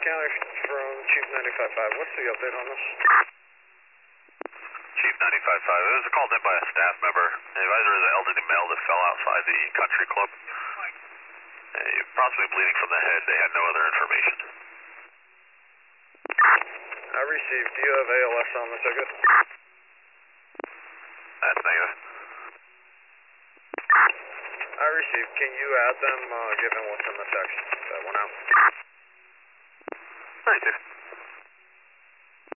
County from Chief 95.5. What's the update on this? Chief 95.5. It was called in by a staff member. The advisor is an elderly male that fell outside the country club. Possibly bleeding from the head. They had no other information. I received. Do you have ALS on the ticket? That's negative. I received. Can you add them, given what's in the text that went out? 92.